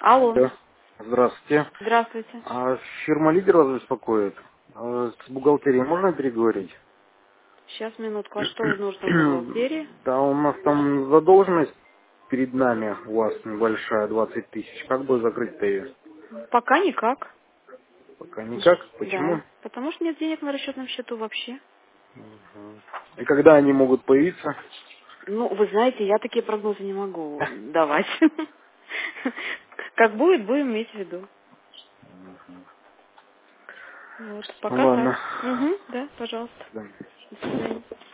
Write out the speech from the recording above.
Алло. Да. Здравствуйте. Здравствуйте. Фирма «Лидер» вас беспокоит. С бухгалтерией можно переговорить? Сейчас, минутку. А что нужно в бухгалтерии? Да, у нас там задолженность перед нами у вас небольшая, 20 тысяч. Как бы закрыть-то ее? Пока никак. Пока никак. Да. Почему? Потому что нет денег на расчетном счету вообще. И когда они могут появиться? Ну, вы знаете, я такие прогнозы не могу давать. Как будет, будем иметь в виду. Вот, Ну пока так. ладно. Угу, да, пожалуйста. До свидания. До свидания.